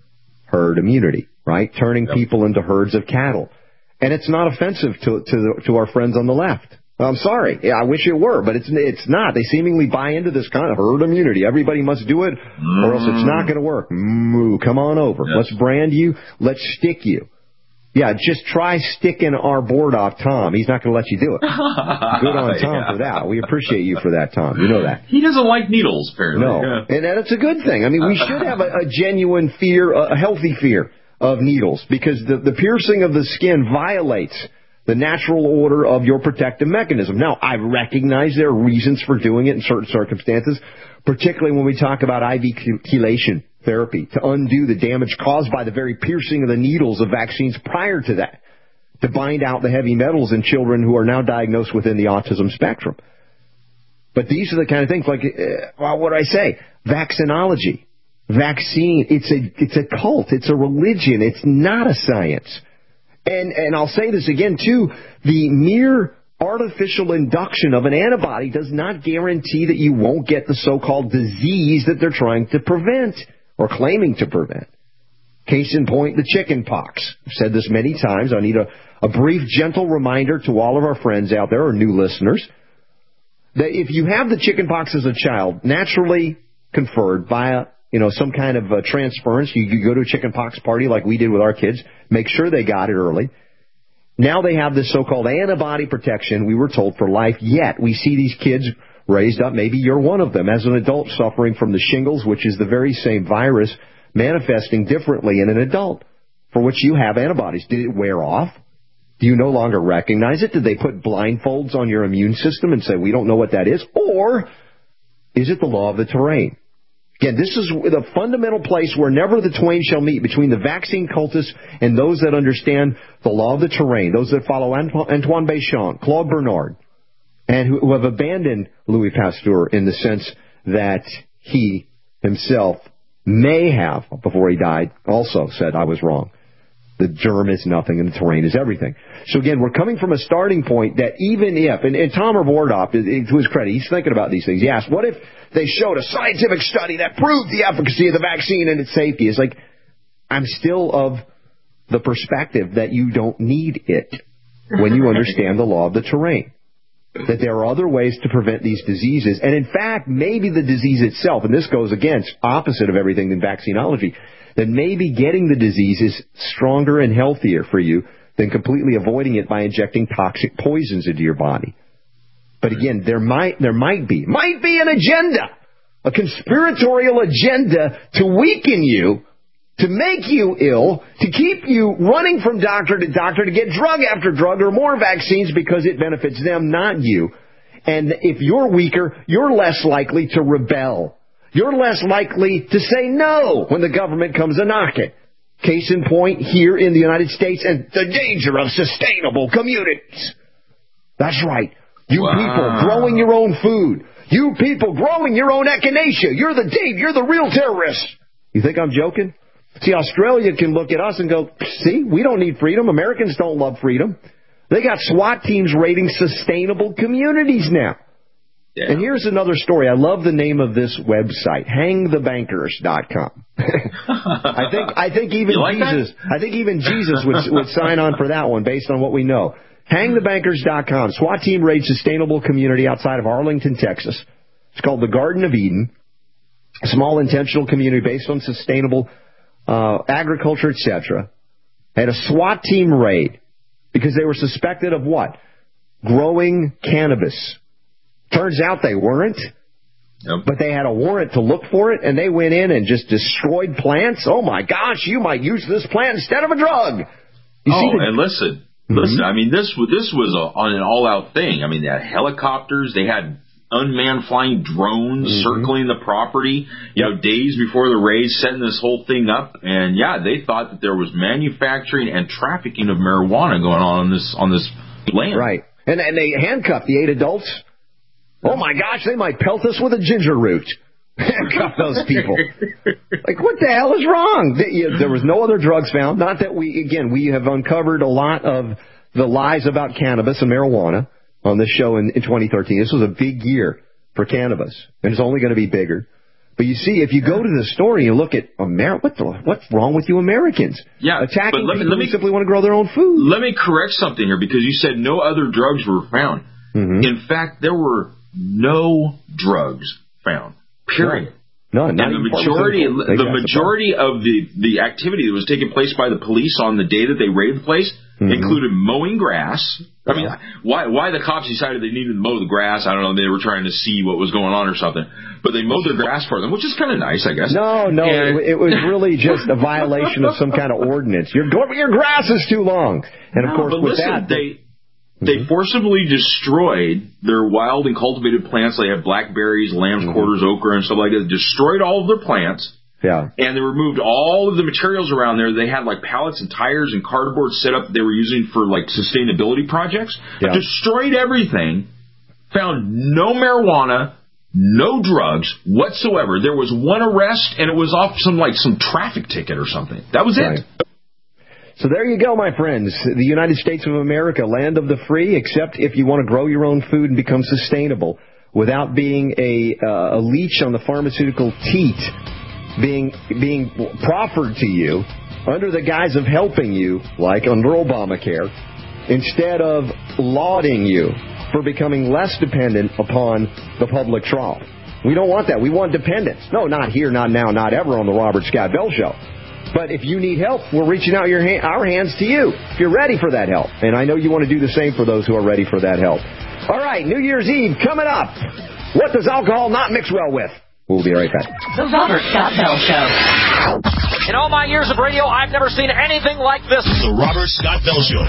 herd immunity, right? Turning yep. people into herds of cattle. And it's not offensive to to, the, to our friends on the left. I'm sorry. Yeah, I wish it were, but it's it's not. They seemingly buy into this kind of herd immunity. Everybody must do it, mm. or else it's not going to work. Moo, come on over. Yes. Let's brand you. Let's stick you. Yeah, just try sticking our board off Tom. He's not going to let you do it. Good on Tom yeah. for that. We appreciate you for that, Tom. You know that.
He doesn't like needles, apparently.
No, yeah. and that's a good thing. I mean, we should have a, a genuine fear, a healthy fear of needles, because the, the piercing of the skin violates the natural order of your protective mechanism. Now, I recognize there are reasons for doing it in certain circumstances, particularly when we talk about I V chelation therapy, to undo the damage caused by the very piercing of the needles of vaccines prior to that, to bind out the heavy metals in children who are now diagnosed within the autism spectrum. But these are the kind of things like, uh, well, what do I say? Vaccinology, vaccine, it's a, it's a cult, it's a religion, it's not a science. And, and I'll say this again, too, the mere artificial induction of an antibody does not guarantee that you won't get the so-called disease that they're trying to prevent or claiming to prevent. Case in point, the chicken pox. I've said this many times. I need a, a brief, gentle reminder to all of our friends out there or new listeners that if you have the chicken pox as a child, naturally conferred via you know, some kind of uh, transference. You, you go to a chicken pox party like we did with our kids, make sure they got it early. Now they have this so-called antibody protection, we were told, for life, yet we see these kids raised up. Maybe you're one of them as an adult suffering from the shingles, which is the very same virus manifesting differently in an adult, for which you have antibodies. Did it wear off? Do you no longer recognize it? Did they put blindfolds on your immune system and say, we don't know what that is? Or is it the law of the terrain? Again, this is the fundamental place where never the twain shall meet between the vaccine cultists and those that understand the law of the terrain, those that follow Antoine Béchamp, Claude Bernard, and who, who have abandoned Louis Pasteur in the sense that he himself may have, before he died, also said, I was wrong. The germ is nothing and the terrain is everything. So again, we're coming from a starting point that even if, and, and Tom Bordop, to his credit, he's thinking about these things. He asked, what if they showed a scientific study that proved the efficacy of the vaccine and its safety? It's like, I'm still of the perspective that you don't need it when you understand the law of the terrain. That there are other ways to prevent these diseases. And in fact, maybe the disease itself, and this goes against opposite of everything than vaccinology, that maybe getting the disease is stronger and healthier for you than completely avoiding it by injecting toxic poisons into your body. But again, there might there might be, might be an agenda, a conspiratorial agenda to weaken you, to make you ill, to keep you running from doctor to doctor, to get drug after drug or more vaccines because it benefits them, not you. And if you're weaker, you're less likely to rebel. You're less likely to say no when the government comes a knocking. Case in point, here in the United States, and the danger of sustainable communities. That's right. You wow. people growing your own food. You people growing your own echinacea. You're the Dave. You're the real terrorists. You think I'm joking? See, Australia can look at us and go, see, we don't need freedom. Americans don't love freedom. They got SWAT teams raiding sustainable communities now. Yeah. And here's another story. I love the name of this website, hang the bankers dot com. I think I think even like Jesus that? I think even Jesus would would sign on for that one based on what we know. hang the bankers dot com. SWAT team raids sustainable community outside of Arlington, Texas. It's called the Garden of Eden. A small intentional community based on sustainable uh, agriculture, et cetera. Had a SWAT team raid because they were suspected of what? Growing cannabis. Turns out they weren't, yep. but they had a warrant to look for it, and they went in and just destroyed plants. Oh, my gosh, you might use this plant instead of a drug. You
oh, the- and listen, mm-hmm. listen, I mean, this, this was a, on an all-out thing. I mean, they had helicopters, they had unmanned flying drones mm-hmm. circling the property, you know, days before the raid, setting this whole thing up. And, yeah, they thought that there was manufacturing and trafficking of marijuana going on on this, on this land.
Right. And, and they handcuffed the eight adults. Oh, my gosh, they might pelt us with a ginger root. Handcuff those people. Like, what the hell is wrong? There was no other drugs found. Not that we, again, we have uncovered a lot of the lies about cannabis and marijuana on this show in, in twenty thirteen. This was a big year for cannabis, and it's only going to be bigger. But you see, if you go to the store and you look at America, what the, what's wrong with you Americans?
Yeah,
attacking
but let me,
people
let me,
who simply want to grow their own food.
Let me correct something here, because you said no other drugs were found. Mm-hmm. In fact, there were no drugs found. Period.
No, not
and the majority, the majority of the, the activity that was taking place by the police on the day that they raided the place mm-hmm. included mowing grass. I mean, why why the cops decided they needed to mow the grass, I don't know. They were trying to see what was going on or something. But they mowed their grass for them, which is kind of nice, I guess.
No, no, and, it, it was really just a violation of some kind of ordinance. Your your grass is too long. And, of
no,
course,
but
with
listen,
that...
they... They forcibly destroyed their wild and cultivated plants. They had blackberries, lamb's mm-hmm. quarters, okra, and stuff like that. Destroyed all of their plants.
Yeah.
And they removed all of the materials around there. They had like pallets and tires and cardboard set up that they were using for like sustainability projects.
Yeah.
Destroyed everything. Found no marijuana, no drugs whatsoever. There was one arrest, and it was off some like some traffic ticket or something. That was
right.
it.
So there you go, my friends. The United States of America, land of the free, except if you want to grow your own food and become sustainable without being a, uh, a leech on the pharmaceutical teat being being proffered to you under the guise of helping you, like under Obamacare, instead of lauding you for becoming less dependent upon the public trough. We don't want that. We want dependence. No, not here, not now, not ever on the Robert Scott Bell Show. But if you need help, we're reaching out your ha- our hands to you if you're ready for that help. And I know you want to do the same for those who are ready for that help. All right, New Year's Eve coming up. What does alcohol not mix well with? We'll be right back.
The Robert Scott Bell Show.
In all my years of radio, I've never seen anything like this.
The Robert Scott Bell Show.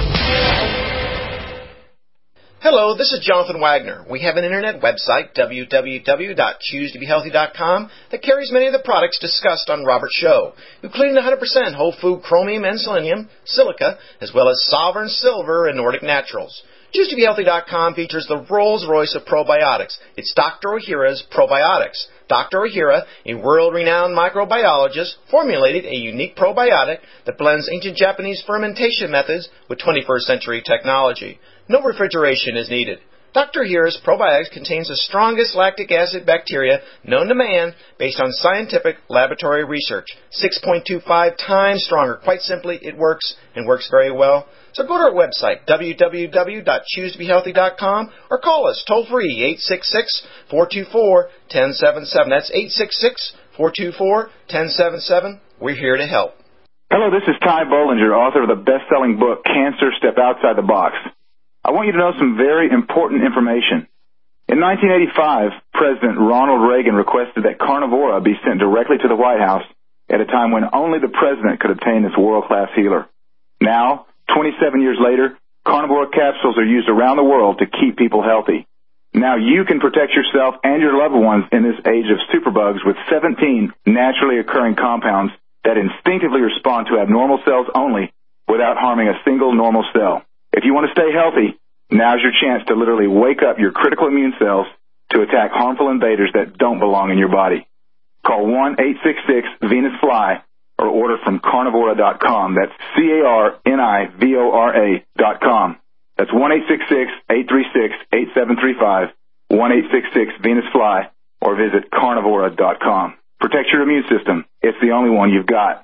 Hello, this is Jonathan Wagner. We have an internet website, w w w dot choose to be healthy dot com, that carries many of the products discussed on Robert's show, including one hundred percent whole food chromium and selenium, silica, as well as Sovereign Silver and Nordic Naturals. choose to be healthy dot com features the Rolls-Royce of probiotics. It's Doctor Ohhira's Probiotics. Doctor Ohhira, a world-renowned microbiologist, formulated a unique probiotic that blends ancient Japanese fermentation methods with twenty-first century technology. No refrigeration is needed. Doctor Ohhira's Probiotics contains the strongest lactic acid bacteria known to man based on scientific laboratory research. six point two five times stronger. Quite simply, it works and works very well. So go to our website, w w w dot choose to be healthy dot com, or call us toll-free, eight six six, four two four, one zero seven seven. That's eight six six, four two four, one zero seven seven. We're here to help.
Hello, this is Ty Bollinger, author of the best-selling book, Cancer, Step Outside the Box. I want you to know some very important information. In nineteen eighty-five, President Ronald Reagan requested that Carnivora be sent directly to the White House at a time when only the president could obtain this world-class healer. Now, twenty-seven years later, Carnivora capsules are used around the world to keep people healthy. Now you can protect yourself and your loved ones in this age of superbugs with seventeen naturally occurring compounds that instinctively respond to abnormal cells only without harming a single normal cell. If you want to stay healthy, now's your chance to literally wake up your critical immune cells to attack harmful invaders that don't belong in your body. Call one eight six six Venus Fly or order from carnivora dot com. That's C A R N I V O R A dot com. That's one eight six six, eight three six, eight seven three five, one eight six six Venus Fly, or visit carnivora dot com. Protect your immune system. It's the only one you've got.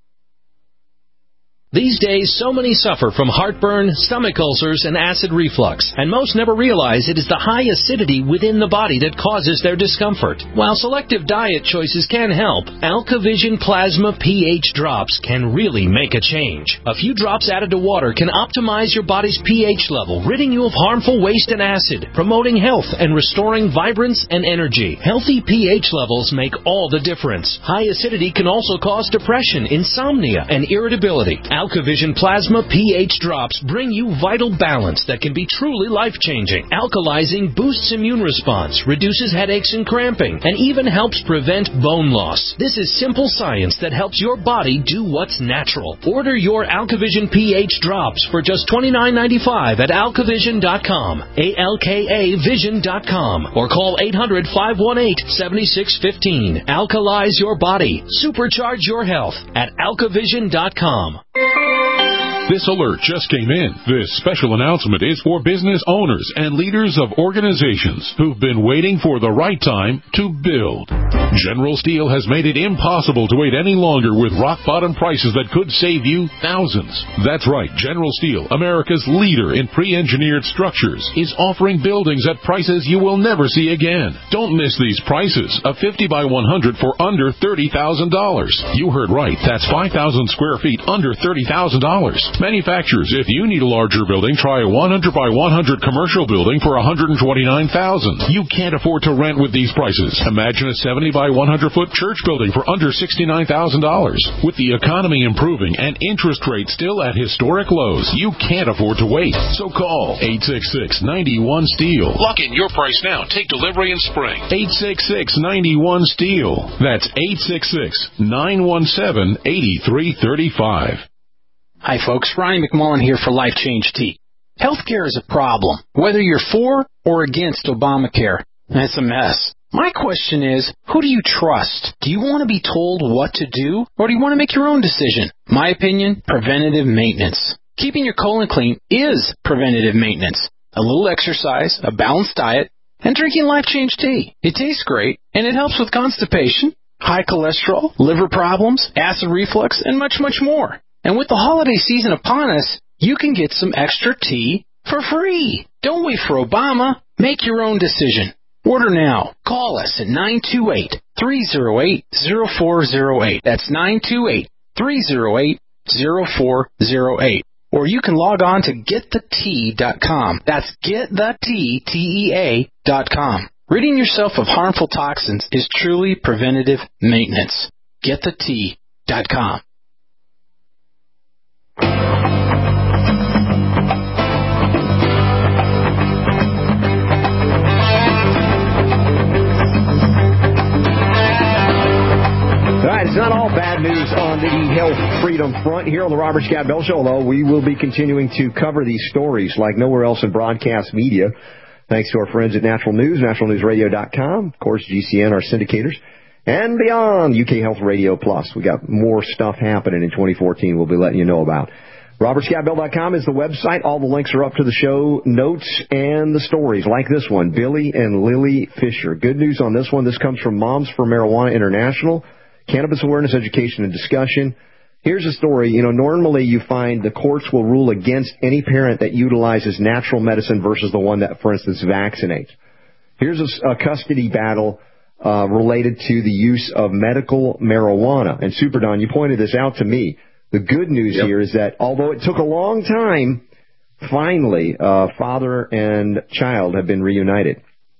These days, so many suffer from heartburn, stomach ulcers, and acid reflux, and most never realize it is the high acidity within the body that causes their discomfort. While selective diet choices can help, AlkaVision Plasma pH drops can really make a change. A few drops added to water can optimize your body's pH level, ridding you of harmful waste and acid, promoting health and restoring vibrance and energy. Healthy pH levels make all the difference. High acidity can also cause depression, insomnia, and irritability. AlkaVision Plasma pH drops bring you vital balance that can be truly life-changing. Alkalizing boosts immune response, reduces headaches and cramping, and even helps prevent bone loss. This is simple science that helps your body do what's natural. Order your AlkaVision pH drops for just twenty-nine ninety-five at alka vision dot com, A L K A vision dot com, or call eight hundred, five one eight, seven six one five. Alkalize your body. Supercharge your health at alka vision dot com.
This alert just came in. This special announcement is for business owners and leaders of organizations who've been waiting for the right time to build. General Steel has made it impossible to wait any longer with rock-bottom prices that could save you thousands. That's right. General Steel, America's leader in pre-engineered structures, is offering buildings at prices you will never see again. Don't miss these prices. A fifty by one hundred for under thirty thousand dollars. You heard right. That's five thousand square feet under thirty thousand dollars. Manufacturers, if you need a larger building, try a one hundred by one hundred commercial building for one hundred twenty-nine thousand dollars. You can't afford to rent with these prices. Imagine a seventy by one hundred foot church building for under sixty-nine thousand dollars. With the economy improving and interest rates still at historic lows, you can't afford to wait. So call eight six six, nine one, STEEL.
Lock in your price now. Take delivery in spring.
eight six six, nine one, STEEL. That's eight six six, nine one seven, eight three three five.
Hi, folks. Ronnie McMullen here for Life Change Tea. Healthcare is a problem, whether you're for or against Obamacare. It's a mess. My question is, who do you trust? Do you want to be told what to do, or do you want to make your own decision? My opinion, preventative maintenance. Keeping your colon clean is preventative maintenance. A little exercise, a balanced diet, and drinking Life Change Tea. It tastes great, and it helps with constipation, high cholesterol, liver problems, acid reflux, and much, much more. And with the holiday season upon us, you can get some extra tea for free. Don't wait for Obama. Make your own decision. Order now. Call us at nine two eight, three oh eight, oh four oh eight. That's nine two eight, three oh eight, oh four oh eight. Or you can log on to get the tea dot com. That's get the tea, T E A, dot com. Ridding yourself of harmful toxins is truly preventative maintenance. get the tea dot com.
It's not all bad news on the health freedom front here on the Robert Scott Bell Show, although we will be continuing to cover these stories like nowhere else in broadcast media, thanks to our friends at Natural News, natural news radio dot com, of course, G C N, our syndicators, and beyond, U K Health Radio Plus. We got more stuff happening in twenty fourteen we'll be letting you know about. Robert Scott Bell dot com is the website. All the links are up to the show notes and the stories like this one, Billy and Lily Fisher. Good news on this one. This comes from Moms for Marijuana International. Cannabis awareness, education, and discussion. Here's a story. You know, normally you find the courts will rule against any parent that utilizes natural medicine versus the one that, for instance, vaccinates. Here's a, a custody battle uh, related to the use of medical marijuana. And Super Don, you pointed this out to me. The good news yep. here is that although it took a long time, finally, uh, father and child have been reunited.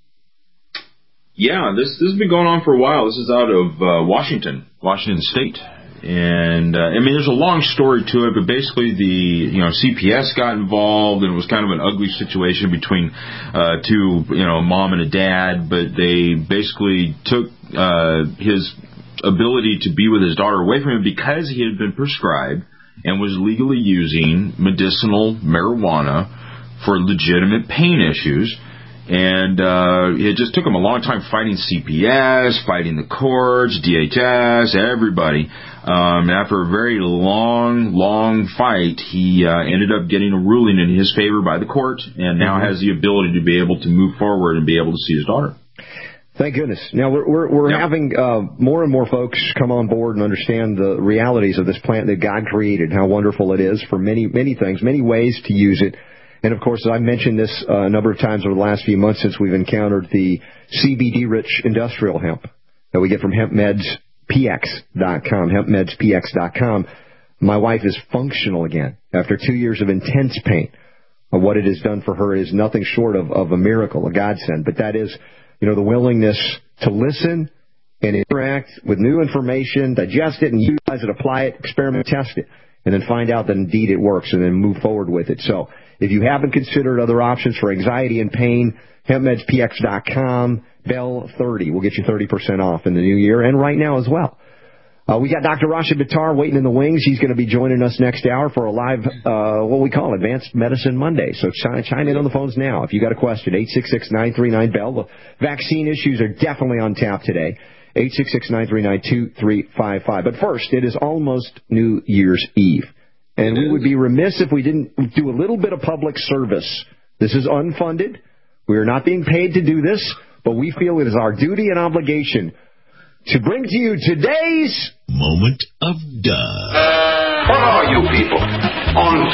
Yeah, this this has been going on for a while. This is out of uh, Washington, Washington State, and uh, I mean, there's a long story to it, but basically the you know C P S got involved, and it was kind of an ugly situation between uh, two you know mom and a dad. But they basically took uh, his ability to be with his daughter away from him because he had been prescribed and was legally using medicinal marijuana for legitimate pain issues. And uh, it just took him a long time fighting C P S, fighting the courts, D H S, everybody. Um, after a very long, long fight, he uh, ended up getting a ruling in his favor by the court, and now has the ability to be able to move forward and be able to see his daughter.
Thank goodness. Now, we're we're, we're yep. having uh, more and more folks come on board and understand the realities of this plant that God created, how wonderful it is for many, many things, many ways to use it. And, of course, I've mentioned this uh, a number of times over the last few months since we've encountered the C B D-rich industrial hemp that we get from hemp meds P X dot com, hemp meds P X dot com. My wife is functional again after two years of intense pain. Uh, what it has done for her is nothing short of, of a miracle, a godsend. But that is, you know, the willingness to listen and interact with new information, digest it and utilize it, apply it, experiment, test it, and then find out that indeed it works and then move forward with it. So if you haven't considered other options for anxiety and pain, hemp meds P X dot com, Bell thirty will get you thirty percent off in the new year and right now as well. Uh, we got Doctor Rashid Bittar waiting in the wings. He's going to be joining us next hour for a live, uh, what we call Advanced Medicine Monday. So chime, chime in on the phones now. If you got a question, eight six six, nine three nine, B E L L. The vaccine issues are definitely on tap today. eight six six, nine three nine, two three five five. But first, it is almost New Year's Eve. And we would be remiss if we didn't do a little bit of public service. This is unfunded. We are not being paid to do this, but we feel it is our duty and obligation to bring to you today's
Moment of Duh.
What are you people? On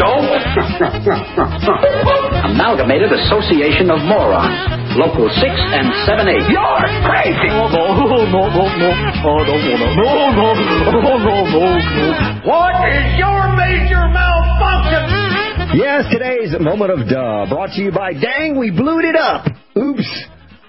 dope?
Amalgamated Association of Morons. Local six and seven eight.
You're crazy!
No, no, no, no, no. Oh, no, no, no, no, no, no, no, no.
What is your major malfunction?
Yes, today's Moment of Duh, brought to you by Dang, We Blued It Up. Oops.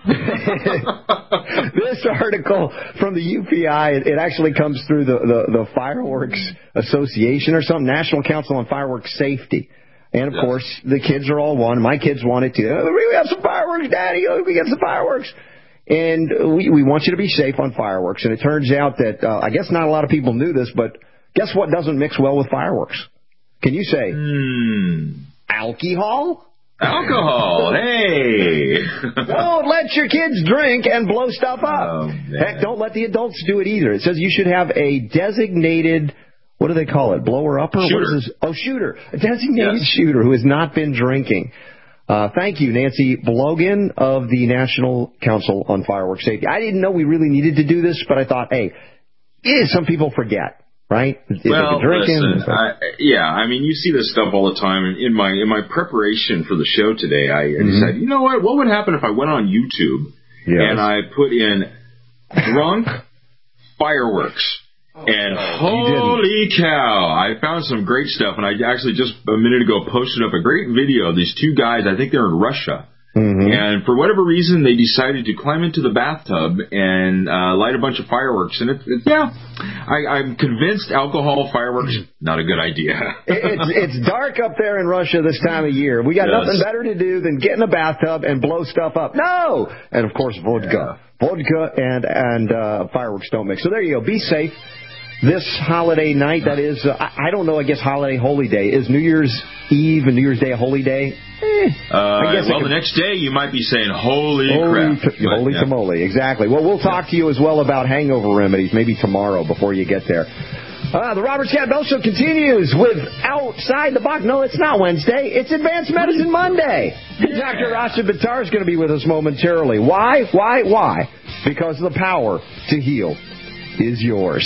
This article from the U P I, it, it actually comes through the, the, the Fireworks Association or something, National Council on Fireworks Safety. And, of yes. course, the kids are all one. My kids wanted to. Oh, we have some fireworks, Daddy. Oh, we got some fireworks. And we, we want you to be safe on fireworks. And it turns out that, uh, I guess not a lot of people knew this, but guess what doesn't mix well with fireworks? Can you say?
Hmm.
Alcohol?
Alcohol, hey!
Don't let your kids drink and blow stuff up.
Oh,
heck, don't let the adults do it either. It says you should have a designated, what do they call it, blower-upper?
Shooter.
What is this? Oh, shooter. A designated
yes.
shooter who has not been drinking. Uh, thank you, Nancy Blogan of the National Council on Fireworks Safety. I didn't know we really needed to do this, but I thought, hey, eh, some people forget. Right?
Well, listen, I, yeah, I mean, you see this stuff all the time. And in my in my preparation for the show today, I mm-hmm. decided, you know what? What would happen if I went on YouTube yes. and I put in drunk fireworks? Oh, and God, holy cow, I found some great stuff. And I actually just a minute ago posted up a great video of these two guys. I think they're in Russia. Mm-hmm. And for whatever reason, they decided to climb into the bathtub and uh, light a bunch of fireworks. And, it, it, yeah, I, I'm convinced alcohol fireworks, not a good idea.
it's, it's dark up there in Russia this time of year. We got yes. nothing better to do than get in a bathtub and blow stuff up. No! And, of course, vodka. Yeah. Vodka and, and uh, fireworks don't mix. So there you go. Be safe. This holiday night, that is, uh, I, I don't know, I guess holiday, holy day. Is New Year's Eve and New Year's Day a holy day? Eh,
uh, I guess well, could, the next day you might be saying, holy, holy crap.
T- holy yeah. tamale, exactly. Well, we'll talk to you as well about hangover remedies, maybe tomorrow before you get there. Uh, the Robert Scott Bell Show continues with Outside the Box. No, it's not Wednesday. It's Advanced Medicine Monday. Yeah. Doctor Rasha Buttar is going to be with us momentarily. Why? Why? Why? Because the power to heal is yours.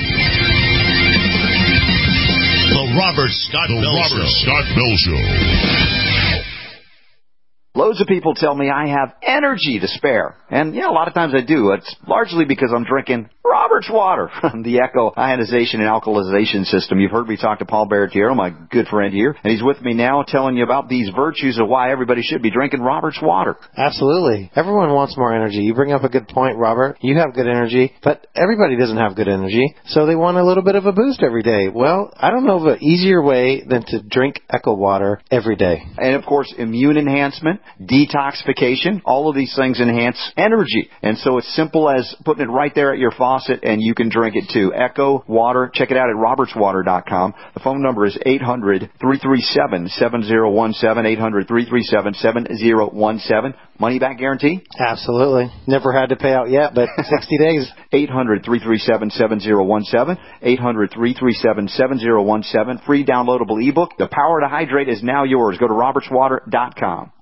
The Robert Scott the Bell Robert Show. Scott Bell Show.
Loads of people tell me I have energy to spare. And, yeah, a lot of times I do. It's largely because I'm drinking Robert's water from the Echo Ionization and Alkalization System. You've heard me talk to Paul Baratiero, my good friend here, and he's with me now telling you about these virtues of why everybody should be drinking Robert's water.
Absolutely. Everyone wants more energy. You bring up a good point, Robert. You have good energy, but everybody doesn't have good energy, so they want a little bit of a boost every day. Well, I don't know of an easier way than to drink Echo water every day.
And, of course, immune enhancement, detoxification, all of these things enhance energy. And so it's simple as putting it right there at your faucet, and you can drink it too. Echo Water. Check it out at roberts water dot com. The phone number is eight hundred, three three seven, seven zero one seven, eight hundred, three three seven, seven zero one seven. Money back guarantee?
Absolutely. Never had to pay out yet, but sixty days.
eight hundred, three three seven, seven zero one seven. eight hundred, three three seven, seven zero one seven. Free downloadable ebook. The power to hydrate is now yours. Go to roberts water dot com.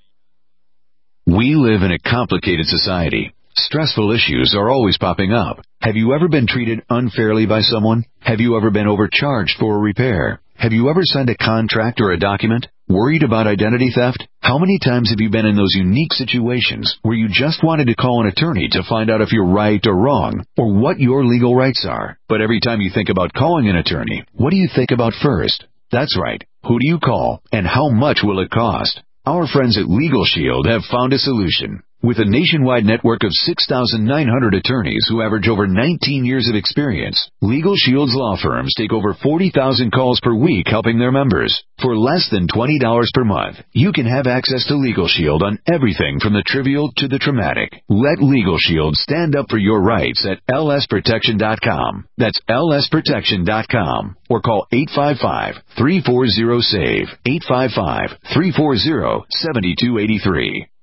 We live in a complicated society. Stressful issues are always popping up. Have you ever been treated unfairly by someone? Have you ever been overcharged for a repair? Have you ever signed a contract or a document? Worried about identity theft? How many times have you been in those unique situations where you just wanted to call an attorney to find out if you're right or wrong, or what your legal rights are? But every time you think about calling an attorney, what do you think about first? That's right. Who do you call, and how much will it cost? Our friends at Legal Shield have found a solution. With a nationwide network of six thousand nine hundred attorneys who average over nineteen years of experience, Legal Shield's law firms take over forty thousand calls per week helping their members. For less than twenty dollars per month, you can have access to Legal Shield on everything from the trivial to the traumatic. Let Legal Shield stand up for your rights at L S protection dot com. That's L S protection dot com. Or call eight five five, three four zero, S A V E, eight five five, three four zero, seven two eight three.